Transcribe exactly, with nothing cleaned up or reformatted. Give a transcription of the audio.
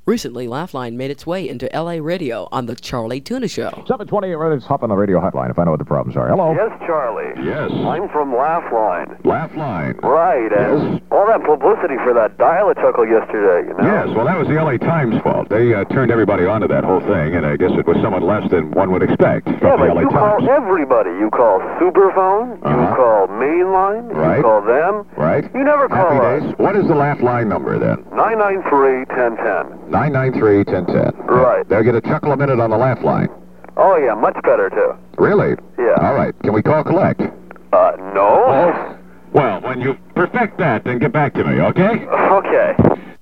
Recently, Laugh-Line made its way into L A radio on The Charlie Tuna Show. seven twenty-eight minutes, hop on the radio hotline if I know what the problems are. Hello? Yes, Charlie. Yes. I'm from Laugh-Line. Laugh-Line. Right, and Yes. all that publicity for that dial-a-chuckle yesterday, you know? Yes, well, that was the L A Times' fault. They uh, turned everybody onto that whole thing, and I guess it was somewhat less than one would expect from Yeah, the but L A you Times. call everybody. You call Superphone, Uh-huh. you call Mainline, Right. you call them. Right? You never call Happy us. days. What is the Laugh-Line number, then? nine nine three, one zero one zero. nine nine three, one zero one zero. Right. They'll get a chuckle a minute on the Laugh-Line. Oh, yeah, much better, too. Really? Yeah. All right. Can we call collect? Uh, no? Well, when you perfect that, then get back to me, okay? Okay.